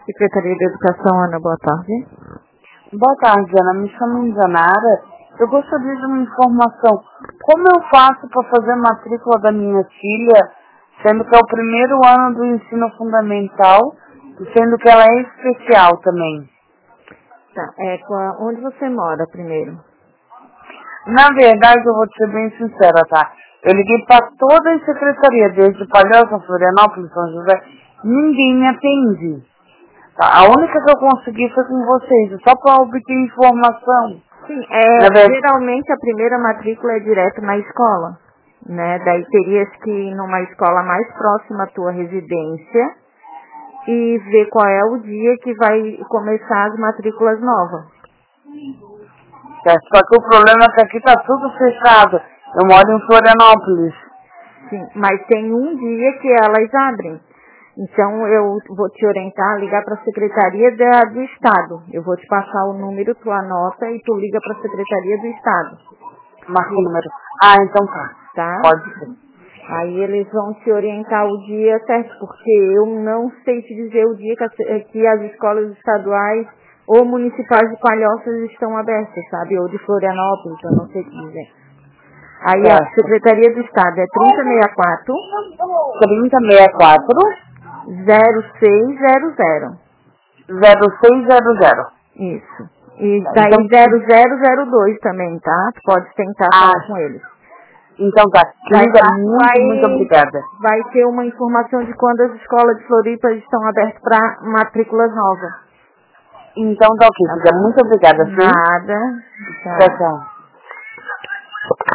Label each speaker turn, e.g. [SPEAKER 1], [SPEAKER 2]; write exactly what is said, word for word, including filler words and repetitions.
[SPEAKER 1] Secretaria de Educação, Ana, boa tarde.
[SPEAKER 2] Boa tarde, Ana. Me chamo Indianara. Eu gostaria de uma informação. Como eu faço para fazer a matrícula da minha filha, sendo que é o primeiro ano do ensino fundamental e sendo que ela é especial também?
[SPEAKER 1] Tá, é, qua- onde você mora primeiro?
[SPEAKER 2] Na verdade, eu vou te ser bem sincera, tá? Eu liguei para toda a secretaria, desde Palhoça, Florianópolis, São José. Ninguém me atende. Tá? A única que eu consegui foi com vocês, só para obter informação.
[SPEAKER 1] Sim, é,
[SPEAKER 2] Na verdade,
[SPEAKER 1] geralmente a primeira matrícula é direto na escola, né? Daí terias que ir numa escola mais próxima à tua residência e ver qual é o dia que vai começar as matrículas novas.
[SPEAKER 2] certo? Só que o problema é que aqui tá tudo fechado. Eu moro em Florianópolis.
[SPEAKER 1] Sim, mas tem um dia que elas abrem. Então eu vou te orientar a ligar para a Secretaria da- do Estado. Eu vou te passar o número, tu anota e tu liga para a Secretaria do Estado,
[SPEAKER 2] Marca o número. Ah, então tá.
[SPEAKER 1] tá?
[SPEAKER 2] Pode ser.
[SPEAKER 1] Aí eles vão te orientar o dia certo, porque eu não sei te dizer o dia que, a- que as escolas estaduais ou municipais de Palhoças estão abertas, sabe? Ou de Florianópolis, eu não sei te dizer. Aí a
[SPEAKER 2] Certo.
[SPEAKER 1] Secretaria do Estado é trinta e sessenta e quatro,
[SPEAKER 2] trinta sessenta e quatro,
[SPEAKER 1] zero seis zero zero.
[SPEAKER 2] zero seis zero zero.
[SPEAKER 1] Isso. E
[SPEAKER 2] Tá,
[SPEAKER 1] daí
[SPEAKER 2] então,
[SPEAKER 1] zero zero zero dois também, tá? Tu pode tentar
[SPEAKER 2] ah,
[SPEAKER 1] falar com eles.
[SPEAKER 2] então tá.
[SPEAKER 1] Vai,
[SPEAKER 2] Querida,
[SPEAKER 1] lá-
[SPEAKER 2] muito, muito
[SPEAKER 1] vai,
[SPEAKER 2] obrigada.
[SPEAKER 1] vai ter uma informação de quando as escolas de Floripa estão abertas para matrículas novas.
[SPEAKER 2] Então tá ok,
[SPEAKER 1] Tá
[SPEAKER 2] filha.
[SPEAKER 1] bom?
[SPEAKER 2] Muito obrigada, sim?
[SPEAKER 1] Nada.
[SPEAKER 2] Tchau, tchau.